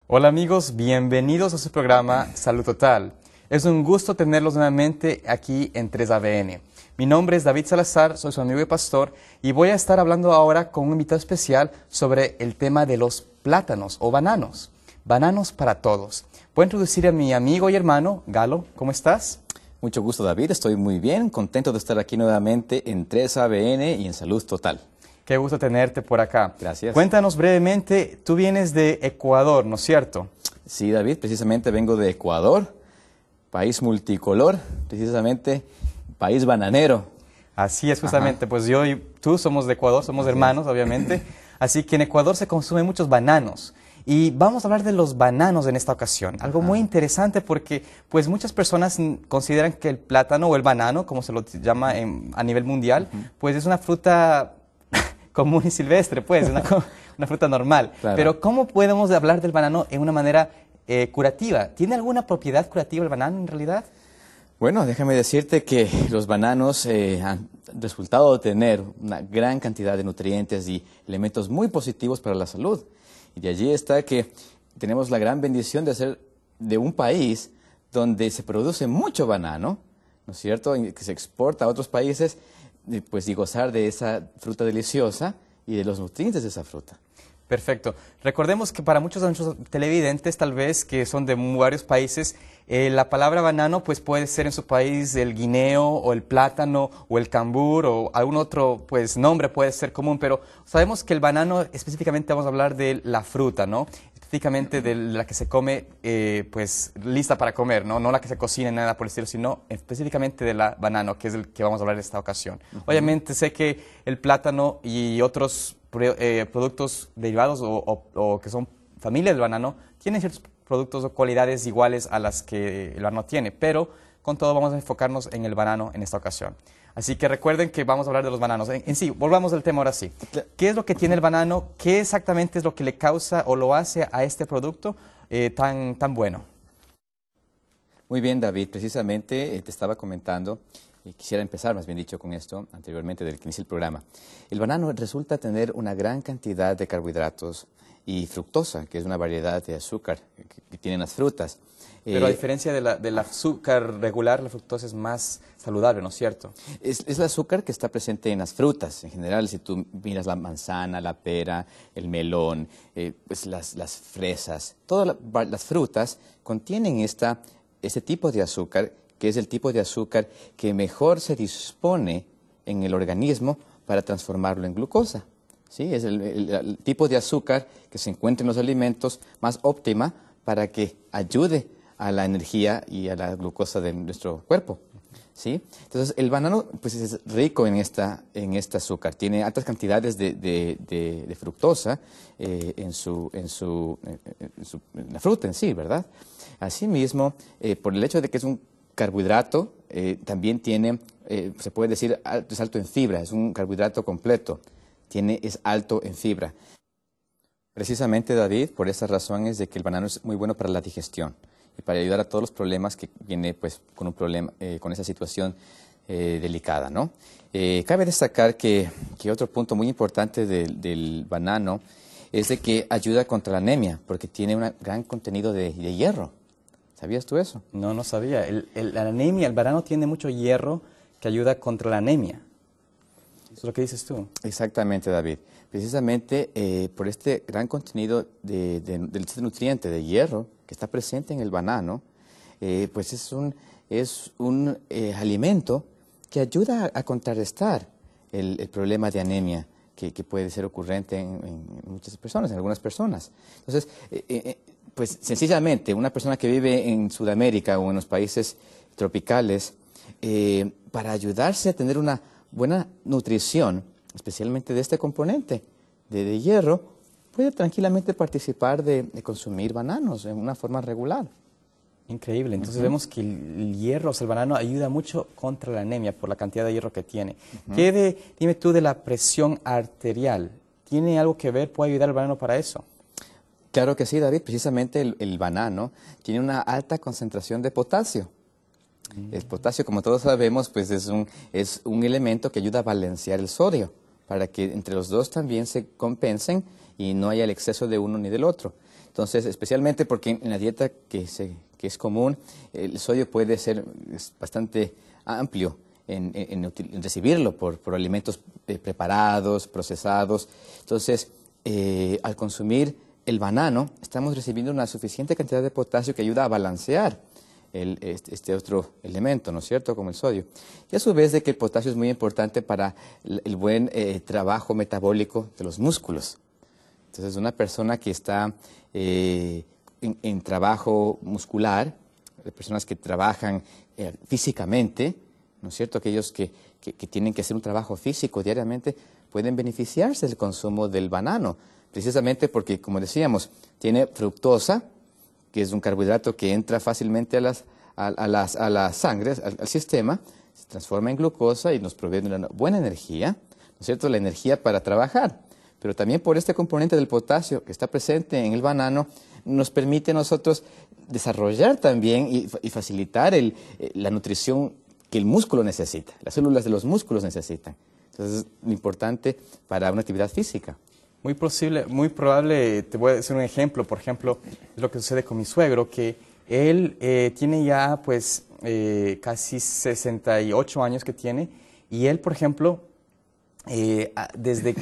Hola amigos, bienvenidos a su programa Salud Total. Es un gusto tenerlos nuevamente aquí en 3ABN. Mi nombre es David Salazar, soy su amigo y pastor y voy a estar hablando ahora con un invitado especial sobre el tema de los plátanos o bananos. Bananos para todos. Voy a introducir a mi amigo y hermano, Galo. ¿Cómo estás? Mucho gusto, David. Estoy muy bien, contento de estar aquí nuevamente en 3ABN y en Salud Total. Qué gusto tenerte por acá. Gracias. Cuéntanos brevemente, tú vienes de Ecuador, ¿no es cierto? Sí, David, precisamente vengo de Ecuador, país multicolor, precisamente país bananero. Así es, justamente. Pues yo y tú somos de Ecuador, somos hermanos, obviamente. Así que en Ecuador se consumen muchos bananos. Y vamos a hablar de los bananos en esta ocasión. Algo muy interesante porque pues muchas personas consideran que el plátano o el banano, como se lo llama a nivel mundial, pues es una fruta común y silvestre, pues, una fruta normal. Claro. Pero ¿cómo podemos hablar del banano en una manera curativa? ¿Tiene alguna propiedad curativa el banano en realidad? Bueno, déjame decirte que los bananos han resultado de tener una gran cantidad de nutrientes y elementos muy positivos para la salud. Y de allí está que tenemos la gran bendición de ser de un país donde se produce mucho banano, ¿no es cierto?, y que se exporta a otros países, pues, y gozar de esa fruta deliciosa y de los nutrientes de esa fruta. Perfecto. Recordemos que para muchos de nuestros televidentes, tal vez, que son de varios países, la palabra banano pues puede ser en su país el guineo o el plátano o el cambur o algún otro pues nombre puede ser común, pero sabemos que el banano específicamente vamos a hablar de la fruta, ¿no? Específicamente de la que se come pues lista para comer, ¿no? No la que se cocina ni nada por el estilo, sino específicamente de la banano, que es el que vamos a hablar en esta ocasión. Obviamente sé que el plátano y otros productos derivados o que son familia del banano tienen ciertos productos o cualidades iguales a las que el banano tiene, pero con todo vamos a enfocarnos en el banano en esta ocasión. Así que recuerden que vamos a hablar de los bananos. En sí, volvamos al tema ahora sí. ¿Qué es lo que tiene el banano? ¿Qué exactamente es lo que le causa o lo hace a este producto tan bueno? Muy bien, David, precisamente te estaba comentando, y quisiera empezar más bien dicho con esto, anteriormente del que inicie el programa. El banano resulta tener una gran cantidad de carbohidratos y fructosa, que es una variedad de azúcar que tienen las frutas. Pero a diferencia del azúcar regular, la fructosa es más saludable, ¿no es cierto? Es el azúcar que está presente en las frutas. En general, si tú miras la manzana, la pera, el melón, pues las fresas, todas las frutas contienen este tipo de azúcar, que es el tipo de azúcar que mejor se dispone en el organismo para transformarlo en glucosa. ¿Sí? Es el tipo de azúcar que se encuentra en los alimentos más óptima para que ayude a la energía y a la glucosa de nuestro cuerpo. ¿Sí? Entonces, el banano pues, es rico en este azúcar. Tiene altas cantidades de fructosa en la fruta en sí, ¿verdad? Asimismo, por el hecho de que es un carbohidrato, también tiene, se puede decir, es alto en fibra, es un carbohidrato completo. Es alto en fibra. Precisamente, David, por esas razones de que el banano es muy bueno para la digestión y para ayudar a todos los problemas que viene pues, con un problema, con esa situación delicada, ¿no? Cabe destacar que otro punto muy importante del banano es de que ayuda contra la anemia, porque tiene un gran contenido de hierro. ¿Sabías tú eso? No, no sabía. La anemia, el banano tiene mucho hierro que ayuda contra la anemia. ¿Eso es lo que dices tú? Exactamente, David. Precisamente por este gran contenido de este nutriente de hierro que está presente en el banano, pues es un alimento que ayuda a contrarrestar el problema de anemia que puede ser ocurrente en muchas personas, en algunas personas. Entonces, pues sencillamente, una persona que vive en Sudamérica o en los países tropicales, para ayudarse a tener una buena nutrición, especialmente de este componente de hierro, puede tranquilamente participar de consumir bananos en una forma regular. Increíble. Entonces vemos que el hierro, o sea, el banano ayuda mucho contra la anemia por la cantidad de hierro que tiene. Dime tú de la presión arterial. ¿Tiene algo que ver? ¿Puede ayudar el banano para eso? Claro que sí, David. Precisamente el banano tiene una alta concentración de potasio. El potasio, como todos sabemos, pues es un elemento que ayuda a balancear el sodio, para que entre los dos también se compensen y no haya el exceso de uno ni del otro. Entonces, especialmente porque en la dieta que es común, el sodio puede ser bastante amplio en recibirlo por alimentos preparados, procesados. Entonces, al consumir el banano, estamos recibiendo una suficiente cantidad de potasio que ayuda a balancear este otro elemento, ¿no es cierto?, como el sodio. Y a su vez de que el potasio es muy importante para el buen trabajo metabólico de los músculos. Entonces, una persona que está en trabajo muscular, personas que trabajan físicamente, ¿no es cierto?, aquellos que tienen que hacer un trabajo físico diariamente, pueden beneficiarse del consumo del banano, precisamente porque, como decíamos, tiene fructosa, que es un carbohidrato que entra fácilmente a la sangre, al sistema, se transforma en glucosa y nos provee de una buena energía, ¿no es cierto?, la energía para trabajar. Pero también por este componente del potasio que está presente en el banano, nos permite a nosotros desarrollar también y facilitar la nutrición que el músculo necesita, las células de los músculos necesitan. Entonces, es importante para una actividad física. Muy probable, te voy a decir un ejemplo, por ejemplo, es lo que sucede con mi suegro, que él tiene ya pues casi 68 años que tiene, y él, por ejemplo, desde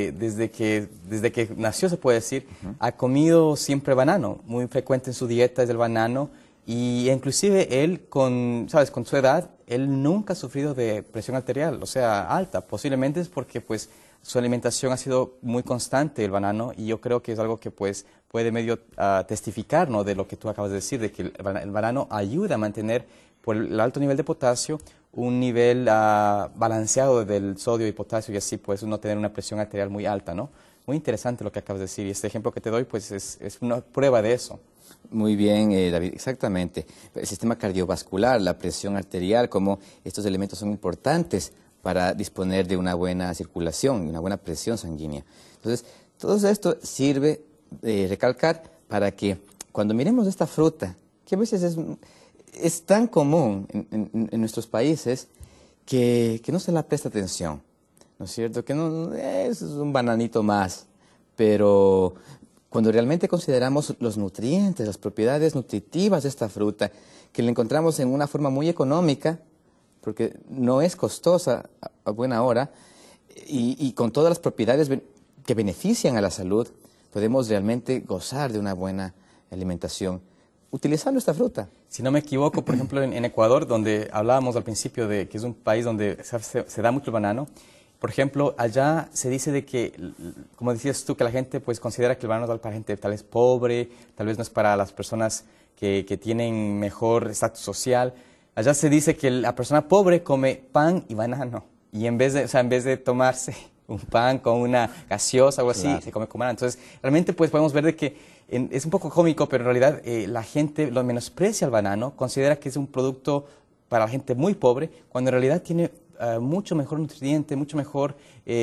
que nació, se puede decir, ha comido siempre banano, muy frecuente en su dieta es el banano, y inclusive él, con su edad, él nunca ha sufrido de presión arterial, o sea, alta. Posiblemente es porque pues su alimentación ha sido muy constante, el banano, y yo creo que es algo que pues puede medio testificar, ¿no?, de lo que tú acabas de decir, de que el banano ayuda a mantener por el alto nivel de potasio un nivel balanceado del sodio y potasio, y así pues no tener una presión arterial muy alta, ¿no? Muy interesante lo que acabas de decir, y este ejemplo que te doy pues es una prueba de eso. Muy bien, David, exactamente. El sistema cardiovascular, la presión arterial, como estos elementos son importantes para disponer de una buena circulación y una buena presión sanguínea. Entonces, todo esto sirve de recalcar para que cuando miremos esta fruta, que a veces es tan común en nuestros países que no se la presta atención, ¿no es cierto? Que no es un bananito más, pero cuando realmente consideramos los nutrientes, las propiedades nutritivas de esta fruta, que la encontramos en una forma muy económica, porque no es costosa a buena hora, y con todas las propiedades que benefician a la salud, podemos realmente gozar de una buena alimentación utilizando esta fruta. Si no me equivoco, por ejemplo, en Ecuador, donde hablábamos al principio de que es un país donde se da mucho el banano, por ejemplo, allá se dice de que, como decías tú, que la gente pues considera que el banano es para gente tal vez pobre, tal vez no es para las personas que tienen mejor estatus social. Allá se dice que la persona pobre come pan y banano, y en vez de tomarse un pan con una gaseosa o algo así, claro, se come con banano. Entonces, realmente pues podemos ver de que es un poco cómico, pero en realidad la gente lo menosprecia al banano, considera que es un producto para la gente muy pobre, cuando en realidad tiene mucho mejor nutriente, mucho mejor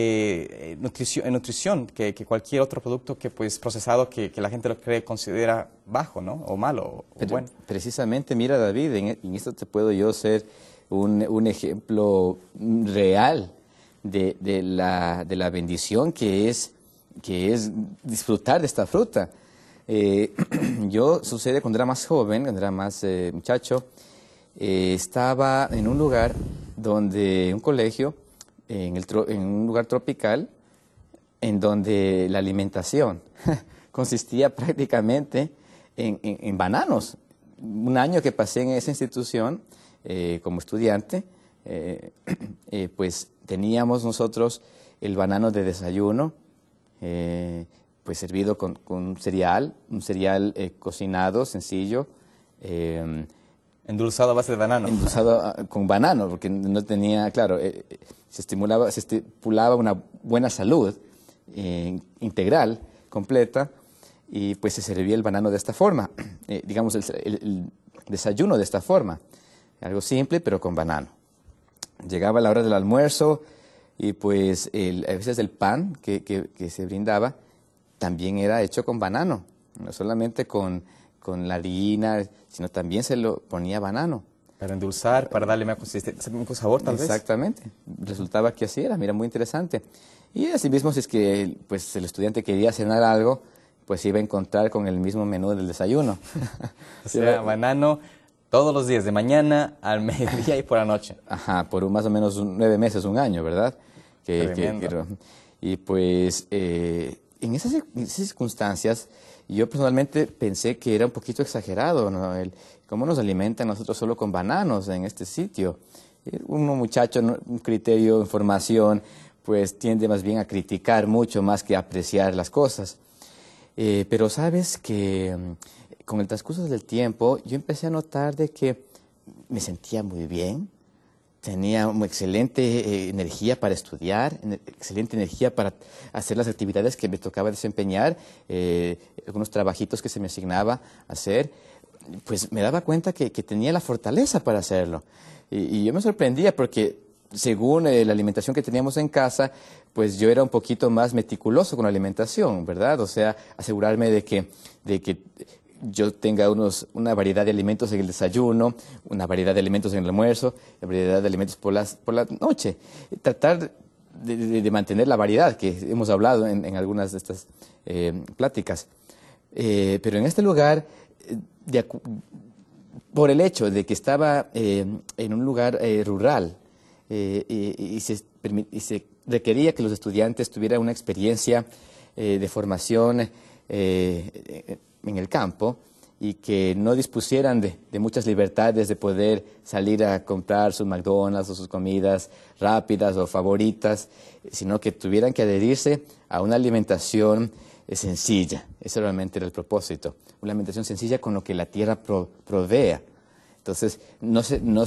nutrición que cualquier otro producto que pues procesado que la gente lo considera bajo, ¿no? O malo, o bueno. Precisamente, mira, David, en esto te puedo yo ser un ejemplo real de la bendición que es disfrutar de esta fruta. Sucede cuando era más joven, cuando era más muchacho, estaba en un lugar un colegio, en un lugar tropical, en donde la alimentación consistía prácticamente en bananos. Un año que pasé en esa institución como estudiante, pues teníamos nosotros el banano de desayuno, pues servido con un cereal cocinado, sencillo. Endulzado a base de banano. Endulzado con banano, porque no tenía, claro, se estipulaba una buena salud integral, completa, y pues se servía el banano de esta forma, digamos el desayuno de esta forma, algo simple pero con banano. Llegaba la hora del almuerzo y pues a veces el pan que se brindaba también era hecho con banano, no solamente con la harina, sino también se lo ponía banano. Para endulzar, para darle más consistencia, mejor sabor tal vez. Exactamente, resultaba que así era, mira, muy interesante. Y así mismo, si es que pues, el estudiante quería cenar algo pues iba a encontrar con el mismo menú del desayuno. O sea, banano todos los días, de mañana al mediodía y por la noche. Ajá, por más o menos 9 meses, un año, ¿verdad? Y pues en esas circunstancias yo personalmente pensé que era un poquito exagerado, ¿no? ¿Cómo nos alimentan nosotros solo con bananos en este sitio? Uno muchacho, ¿no? Un criterio, información, pues tiende más bien a criticar mucho más que a apreciar las cosas. Pero sabes que con el transcurso del tiempo yo empecé a notar de que me sentía muy bien, tenía una excelente energía para estudiar, excelente energía para hacer las actividades que me tocaba desempeñar, algunos trabajitos que se me asignaba hacer, pues me daba cuenta que tenía la fortaleza para hacerlo. Y yo me sorprendía porque según la alimentación que teníamos en casa, pues yo era un poquito más meticuloso con la alimentación, ¿verdad? O sea, asegurarme de que yo tenga una variedad de alimentos en el desayuno, una variedad de alimentos en el almuerzo, una variedad de alimentos por la noche. Tratar de mantener la variedad que hemos hablado en algunas de estas pláticas. Pero en este lugar, por el hecho de que estaba en un lugar rural y se requería que los estudiantes tuvieran una experiencia de formación en el campo y que no dispusieran de muchas libertades de poder salir a comprar sus McDonald's o sus comidas rápidas o favoritas, sino que tuvieran que adherirse a una alimentación sencilla. Ese realmente era el propósito, una alimentación sencilla con lo que la tierra provea. Entonces, no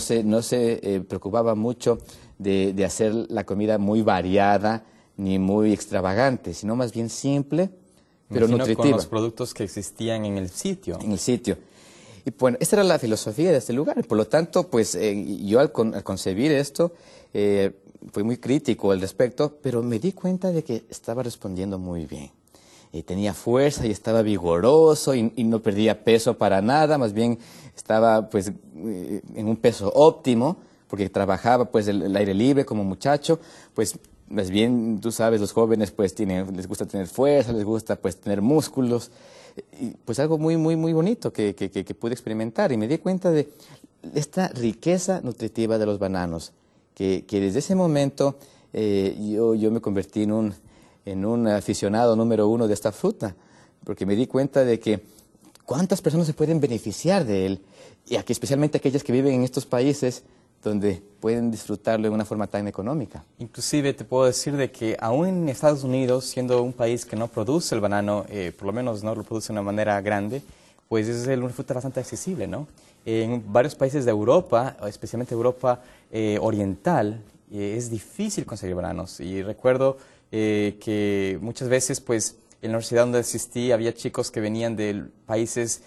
se preocupaba mucho de hacer la comida muy variada ni muy extravagante, sino más bien simple, pero nutritiva. Con los productos que existían en el sitio. En el sitio. Y bueno, esta era la filosofía de este lugar. Por lo tanto, pues yo al concebir esto, fui muy crítico al respecto, pero me di cuenta de que estaba respondiendo muy bien. Tenía fuerza y estaba vigoroso y no perdía peso para nada, más bien estaba pues en un peso óptimo, porque trabajaba pues el aire libre como muchacho, pues más bien tú sabes, los jóvenes pues les gusta tener fuerza, les gusta pues tener músculos, y, pues algo muy bonito que pude experimentar y me di cuenta de esta riqueza nutritiva de los bananos, que desde ese momento yo me convertí en un aficionado número 1 de esta fruta, porque me di cuenta de que cuántas personas se pueden beneficiar de él, y aquí especialmente aquellas que viven en estos países donde pueden disfrutarlo de una forma tan económica. Inclusive te puedo decir de que aún en Estados Unidos, siendo un país que no produce el banano, por lo menos no lo produce de una manera grande, pues es una fruta bastante accesible, ¿no? En varios países de Europa, especialmente Europa oriental, es difícil conseguir bananos. Y recuerdo que muchas veces, pues, en la universidad donde asistí había chicos que venían de países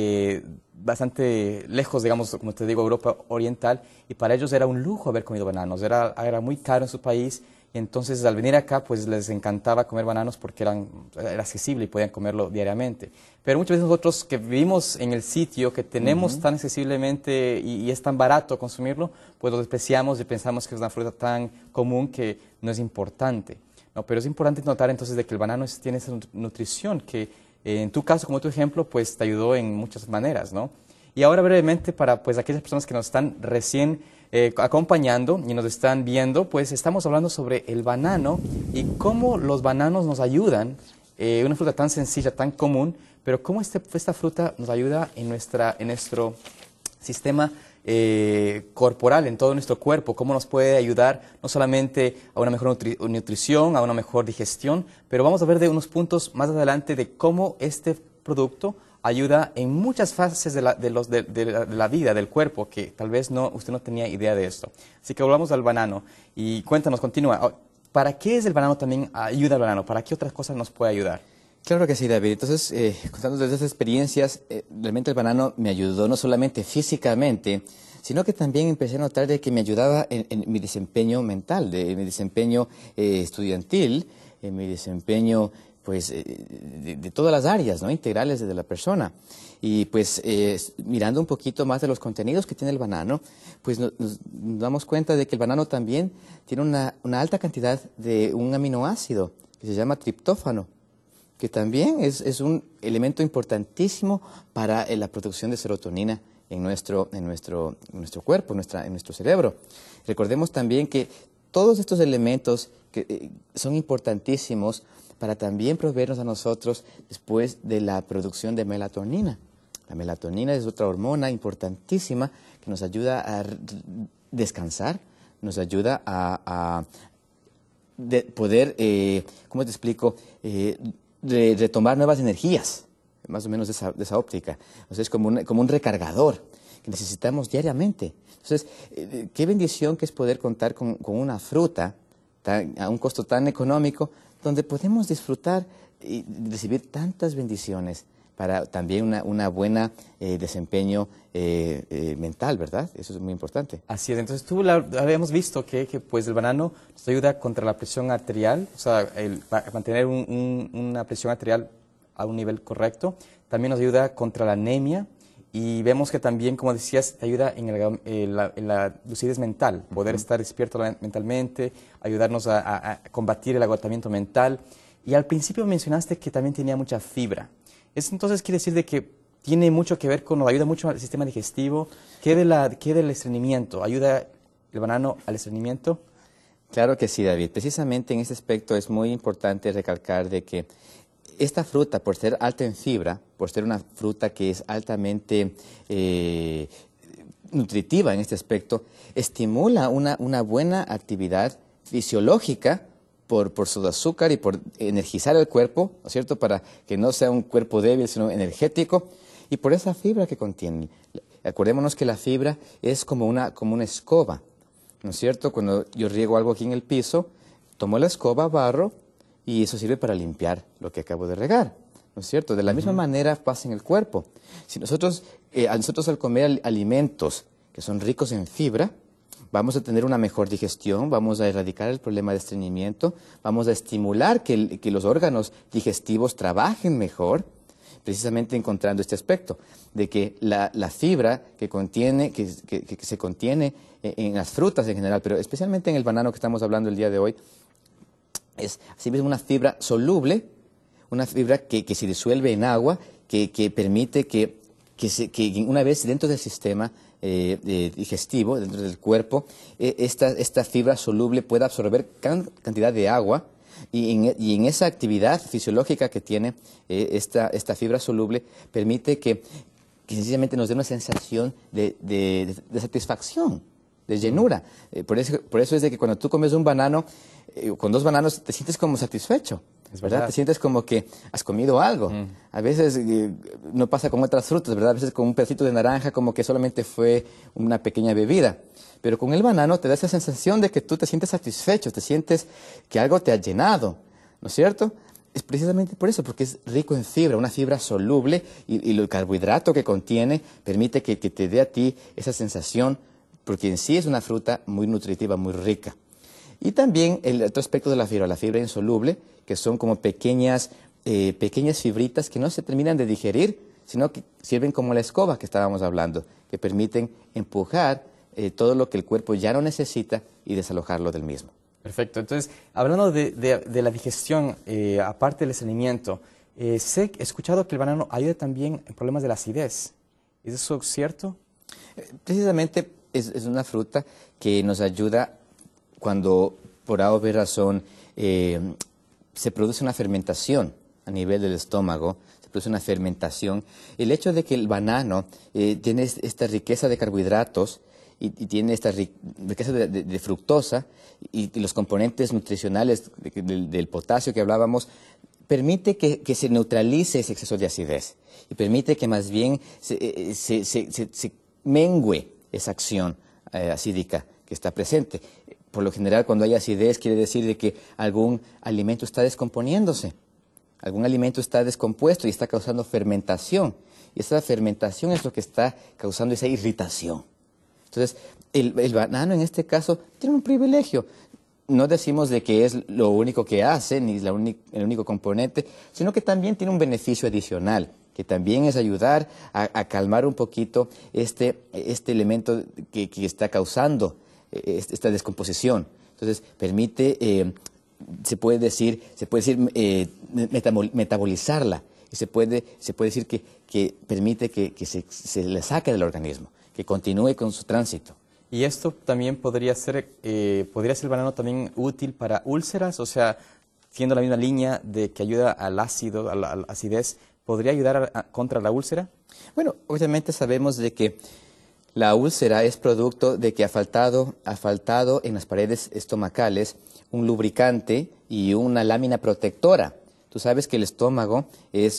bastante lejos, digamos, como te digo, Europa oriental, y para ellos era un lujo haber comido bananos, era muy caro en su país, y entonces al venir acá, pues les encantaba comer bananos porque era accesible y podían comerlo diariamente. Pero muchas veces nosotros que vivimos en el sitio, que tenemos tan accesiblemente y es tan barato consumirlo, pues lo despreciamos y pensamos que es una fruta tan común que no es importante. No, pero es importante notar entonces de que el banano tiene esa nutrición que en tu caso, como tu ejemplo, pues te ayudó en muchas maneras, ¿no? Y ahora brevemente para pues aquellas personas que nos están recién acompañando y nos están viendo, pues estamos hablando sobre el banano y cómo los bananos nos ayudan, una fruta tan sencilla, tan común, pero cómo esta fruta nos ayuda en nuestro sistema corporal, en todo nuestro cuerpo, cómo nos puede ayudar no solamente a una mejor nutrición, a una mejor digestión, pero vamos a ver de unos puntos más adelante de cómo este producto ayuda en muchas fases de la vida, del cuerpo, que tal vez usted no tenía idea de esto. Así que volvamos al banano y cuéntanos, continúa. ¿Para qué es el banano también ayuda el banano? ¿Para qué otras cosas nos puede ayudar? Claro que sí, David. Entonces, contando desde esas experiencias, realmente el banano me ayudó no solamente físicamente, sino que también empecé a notar de que me ayudaba en mi desempeño mental, en mi desempeño estudiantil, en mi desempeño pues de todas las áreas, ¿no?, integrales de la persona. Y pues mirando un poquito más de los contenidos que tiene el banano, pues nos damos cuenta de que el banano también tiene una alta cantidad de un aminoácido que se llama triptófano, que también es un elemento importantísimo para la producción de serotonina en nuestro cuerpo, en nuestro cerebro. Recordemos también que todos estos elementos que, son importantísimos para también proveernos a nosotros después de la producción de melatonina. La melatonina es otra hormona importantísima que nos ayuda a descansar, nos ayuda a poder, ¿cómo te explico?, retomar nuevas energías, más o menos de esa óptica. O sea, es como un recargador que necesitamos diariamente. Entonces, qué bendición que es poder contar con una fruta a un costo tan económico, donde podemos disfrutar y recibir tantas bendiciones para también una buena desempeño mental, ¿verdad? Eso es muy importante. Así es, entonces habíamos visto que pues el banano nos ayuda contra la presión arterial, o sea, mantener una presión arterial a un nivel correcto. También nos ayuda contra la anemia y vemos que también, como decías, te ayuda en la lucidez mental, poder estar despierto mentalmente, ayudarnos a combatir el agotamiento mental. Y al principio mencionaste que también tenía mucha fibra. Eso entonces quiere decir de que tiene mucho que ver ayuda mucho al sistema digestivo. ¿Qué del estreñimiento? ¿Ayuda el banano al estreñimiento? Claro que sí, David. Precisamente en este aspecto es muy importante recalcar de que esta fruta, por ser alta en fibra, por ser una fruta que es altamente nutritiva en este aspecto, estimula una buena actividad fisiológica por su azúcar y por energizar el cuerpo, ¿no es cierto?, para que no sea un cuerpo débil, sino energético, y por esa fibra que contiene. Acordémonos que la fibra es como una escoba, ¿no es cierto? Cuando yo riego algo aquí en el piso, tomo la escoba, barro, y eso sirve para limpiar lo que acabo de regar, ¿no es cierto? De la misma manera pasa en el cuerpo. Si nosotros al comer alimentos que son ricos en fibra, vamos a tener una mejor digestión, vamos a erradicar el problema de estreñimiento, vamos a estimular que los órganos digestivos trabajen mejor, precisamente encontrando este aspecto, de que la fibra que se contiene en las frutas en general, pero especialmente en el banano que estamos hablando el día de hoy, es asimismo una fibra soluble, una fibra que se disuelve en agua, que permite que una vez dentro del sistema digestivo, dentro del cuerpo, esta fibra soluble pueda absorber cantidad de agua y en esa actividad fisiológica que tiene esta fibra soluble permite que sencillamente nos dé una sensación de satisfacción, de llenura. Por eso es de que cuando tú comes un banano, con 2 bananos te sientes como satisfecho. Es verdad, te sientes como que has comido algo. A veces no pasa con otras frutas, ¿verdad? A veces con un pedacito de naranja como que solamente fue una pequeña bebida. Pero con el banano te da esa sensación de que tú te sientes satisfecho, te sientes que algo te ha llenado, ¿no es cierto? Es precisamente por eso, porque es rico en fibra, una fibra soluble y el carbohidrato que contiene permite que te dé a ti esa sensación, porque en sí es una fruta muy nutritiva, muy rica. Y también el otro aspecto de la fibra insoluble, que son como pequeñas fibritas que no se terminan de digerir, sino que sirven como la escoba que estábamos hablando, que permiten empujar todo lo que el cuerpo ya no necesita y desalojarlo del mismo. Perfecto. Entonces, hablando de la digestión, aparte del estreñimiento, he escuchado que el banano ayuda también en problemas de la acidez. ¿Es eso cierto? Precisamente es una fruta que nos ayuda cuando por A o B razón se produce una fermentación a nivel del estómago, se produce una fermentación. El hecho de que el banano tiene esta riqueza de carbohidratos y tiene esta riqueza de fructosa y los componentes nutricionales del potasio que hablábamos, permite que se neutralice ese exceso de acidez y permite que más bien se mengüe esa acción acídica que está presente. Por lo general, cuando hay acidez, quiere decir de que algún alimento está descomponiéndose, algún alimento está descompuesto y está causando fermentación. Y esa fermentación es lo que está causando esa irritación. Entonces, el banano en este caso tiene un privilegio. No decimos de que es lo único que hace, ni es el único componente, sino que también tiene un beneficio adicional, que también es ayudar a calmar un poquito este elemento que está causando esta descomposición. Entonces, permite se puede decir metabolizarla, y se puede decir que permite que se le saque del organismo, que continúe con su tránsito. Y esto también podría ser el banano también útil para úlceras, o sea, siendo la misma línea de que ayuda al ácido, a la acidez, ¿podría ayudar contra la úlcera? Bueno, obviamente sabemos de que la úlcera es producto de que ha faltado en las paredes estomacales un lubricante y una lámina protectora. Tú sabes que el estómago es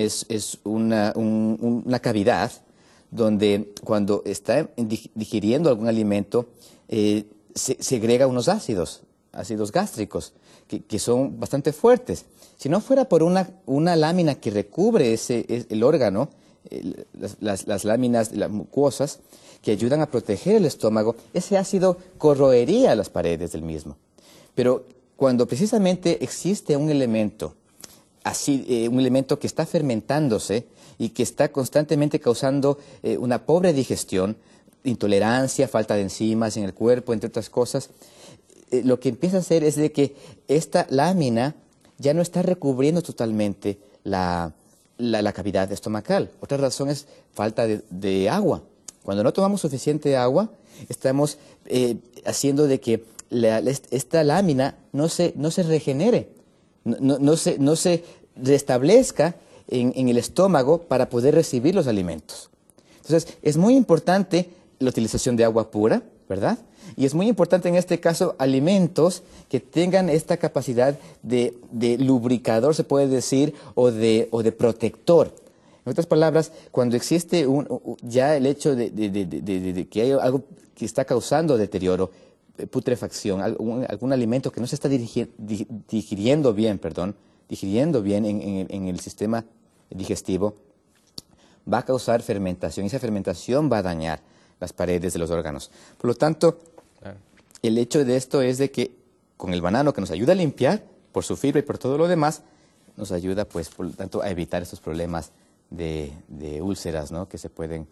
una cavidad donde cuando está digiriendo algún alimento se segrega unos ácidos gástricos, que son bastante fuertes. Si no fuera por una lámina que recubre el órgano, las láminas, las mucosas, que ayudan a proteger el estómago, ese ácido corroería las paredes del mismo. Pero cuando precisamente existe un elemento que está fermentándose y que está constantemente causando una pobre digestión, intolerancia, falta de enzimas en el cuerpo, entre otras cosas, lo que empieza a hacer es de que esta lámina ya no está recubriendo totalmente la cavidad estomacal. Otra razón es falta de agua. Cuando no tomamos suficiente agua, estamos haciendo de que esta lámina no se regenere, no se restablezca en el estómago para poder recibir los alimentos. Entonces, es muy importante la utilización de agua pura, ¿verdad? Y es muy importante en este caso alimentos que tengan esta capacidad de lubricador, se puede decir, o de protector. En otras palabras, cuando existe ya el hecho de que hay algo que está causando deterioro, putrefacción, algún alimento que no se está digiriendo bien en el sistema digestivo, va a causar fermentación, y esa fermentación va a dañar las paredes de los órganos. Por lo tanto, el hecho de esto es de que con el banano, que nos ayuda a limpiar por su fibra y por todo lo demás, nos ayuda, pues, por lo tanto, a evitar estos problemas de úlceras, ¿no?, que se pueden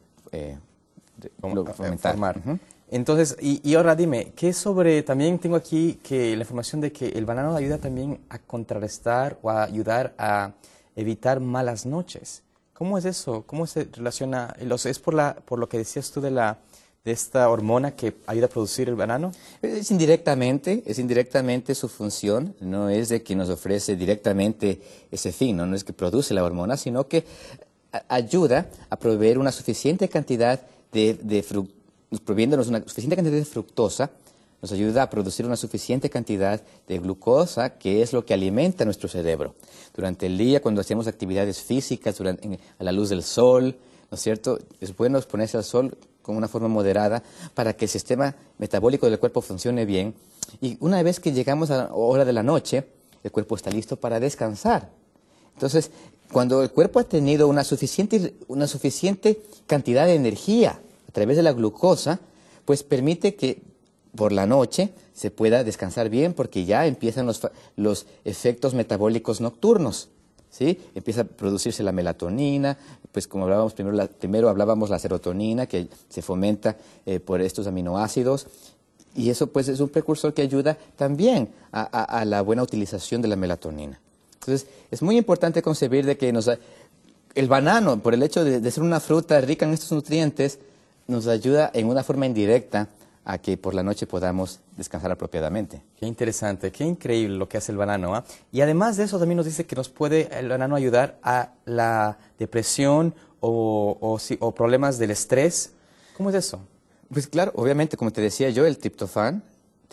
formar. Entonces, y ahora dime, ¿qué sobre, también tengo aquí que la información de que el banano ayuda también a contrarrestar o a ayudar a evitar malas noches? ¿Cómo es eso? ¿Cómo se relaciona? ¿Es por lo que decías tú de esta hormona que ayuda a producir el banano? Es indirectamente su función, no es de que nos ofrece directamente ese fin, no es que produce la hormona, sino que ayuda a proveer una suficiente cantidad proviéndonos una suficiente cantidad de fructosa, nos ayuda a producir una suficiente cantidad de glucosa, que es lo que alimenta nuestro cerebro. Durante el día, cuando hacemos actividades físicas, a la luz del sol, ¿no es cierto?, es bueno exponerse al sol con una forma moderada para que el sistema metabólico del cuerpo funcione bien. Y una vez que llegamos a la hora de la noche, el cuerpo está listo para descansar. Entonces, cuando el cuerpo ha tenido una suficiente cantidad de energía a través de la glucosa, pues permite que por la noche se pueda descansar bien, porque ya empiezan los efectos metabólicos nocturnos, ¿sí? Empieza a producirse la melatonina, pues como hablábamos primero hablábamos la serotonina, que se fomenta por estos aminoácidos, y eso pues es un precursor que ayuda también a la buena utilización de la melatonina. Entonces, es muy importante concebir de que el banano, por el hecho de ser una fruta rica en estos nutrientes, nos ayuda en una forma indirecta a que por la noche podamos descansar apropiadamente. Qué interesante, qué increíble lo que hace el banano, ¿eh? Y además de eso también nos dice que nos puede el banano ayudar a la depresión o problemas del estrés. ¿Cómo es eso? Pues claro, obviamente, como te decía yo, el triptófano,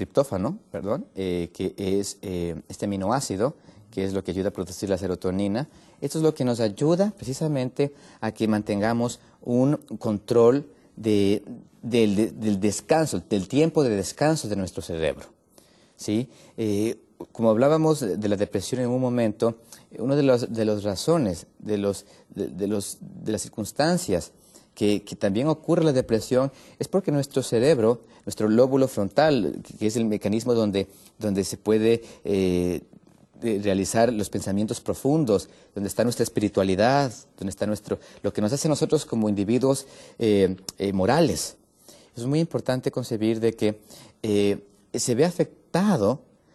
que es este aminoácido, que es lo que ayuda a producir la serotonina. Esto es lo que nos ayuda precisamente a que mantengamos un control del descanso, del tiempo de descanso de nuestro cerebro, ¿sí? Como hablábamos de la depresión en un momento, una de las razones, de las circunstancias que también ocurre la depresión es porque nuestro cerebro, nuestro lóbulo frontal, que es el mecanismo donde se puede realizar los pensamientos profundos, donde está nuestra espiritualidad, donde está lo que nos hace a nosotros como individuos morales. Es muy importante concebir de que se ve afectado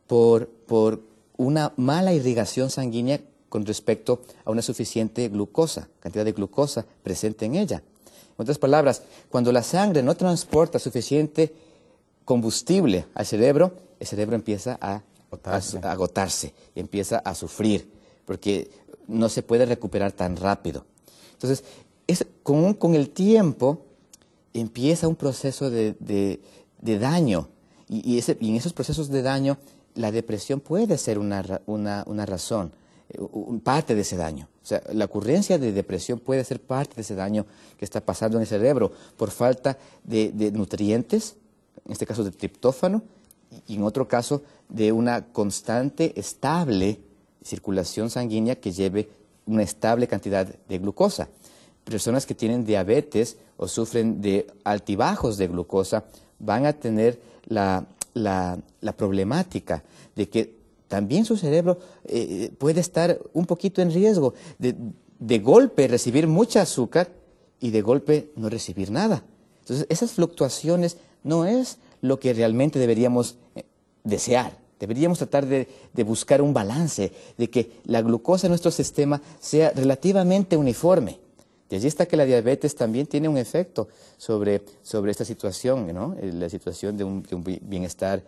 por una mala irrigación sanguínea con respecto a una suficiente glucosa, cantidad de glucosa presente en ella. En otras palabras, cuando la sangre no transporta suficiente combustible al cerebro, el cerebro empieza a agotarse y empieza a sufrir, porque no se puede recuperar tan rápido. Entonces, con el tiempo empieza un proceso de daño, y en esos procesos de daño la depresión puede ser una razón, parte de ese daño. O sea, la ocurrencia de depresión puede ser parte de ese daño que está pasando en el cerebro por falta de nutrientes, en este caso de triptófano, y en otro caso de una constante, estable circulación sanguínea que lleve una estable cantidad de glucosa. Personas que tienen diabetes o sufren de altibajos de glucosa van a tener la problemática de que también su cerebro puede estar un poquito en riesgo de golpe recibir mucha azúcar y de golpe no recibir nada. Entonces, esas fluctuaciones no es lo que realmente deberíamos desear. Deberíamos tratar de buscar un balance, de que la glucosa en nuestro sistema sea relativamente uniforme. Y allí está que la diabetes también tiene un efecto sobre esta situación, ¿no? La situación de un bienestar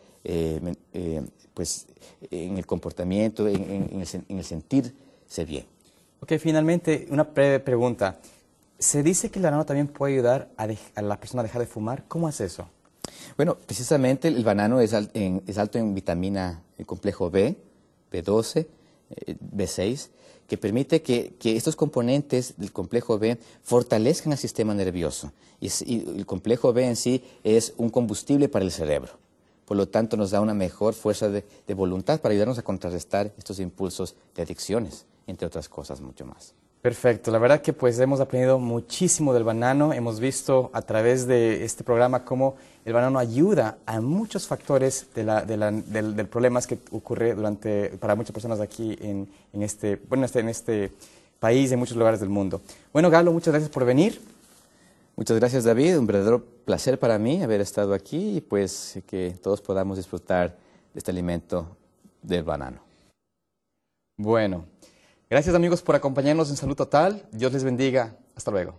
pues, en el comportamiento, en el sentirse bien. Ok, finalmente, una breve pregunta. Se dice que el banano también puede ayudar a la persona a dejar de fumar. ¿Cómo es eso? Bueno, precisamente el banano es alto en vitamina complejo B, B12, B6, que permite que estos componentes del complejo B fortalezcan el sistema nervioso. Y el complejo B en sí es un combustible para el cerebro. Por lo tanto, nos da una mejor fuerza de voluntad para ayudarnos a contrarrestar estos impulsos de adicciones, entre otras cosas, mucho más. Perfecto, la verdad que pues hemos aprendido muchísimo del banano, hemos visto a través de este programa cómo el banano ayuda a muchos factores del problemas que ocurre para muchas personas aquí en este país, en muchos lugares del mundo. Bueno, Galo, muchas gracias por venir. Muchas gracias, David, un verdadero placer para mí haber estado aquí y pues que todos podamos disfrutar de este alimento del banano. Bueno. Gracias amigos por acompañarnos en Salud Total. Dios les bendiga. Hasta luego.